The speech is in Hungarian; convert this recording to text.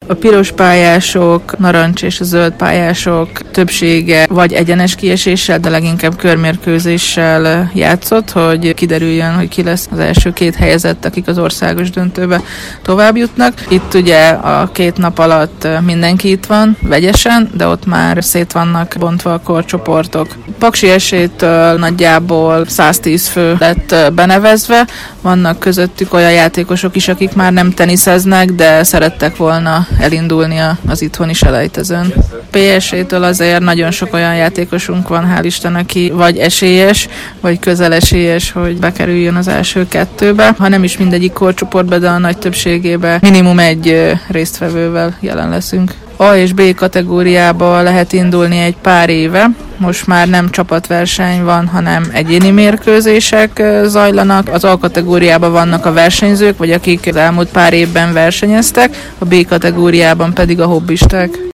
A piros pályások, narancs és a zöld pályások többsége vagy egyenes kieséssel, de leginkább körmérkőzéssel játszott, hogy kiderüljön, hogy ki lesz az első két helyezett, akik az országos döntőbe tovább jutnak. Itt ugye a 2 nap alatt mindenki itt van, vegyesen, de ott már szét vannak bontva a korcsoportok. Paksi esélytől nagyjából 110 fő lett benevezve, vannak közöttük olyan játékosok is, akik már nem teniszeznek, de szerettek volna elindulni az itthoni selejtezőn. PSE-től azért nagyon sok olyan játékosunk van, hál' Isten, aki vagy esélyes, vagy közel esélyes, hogy bekerüljön az első 2-be. Ha nem is mindegyik korcsoportba, de a nagy többségében minimum egy résztvevővel jelen leszünk. A és B kategóriába lehet indulni egy pár éve. Most már nem csapatverseny van, hanem egyéni mérkőzések zajlanak. Az A kategóriában vannak a versenyzők, vagy akik az elmúlt pár évben versenyeztek, a B kategóriában pedig a hobbisták.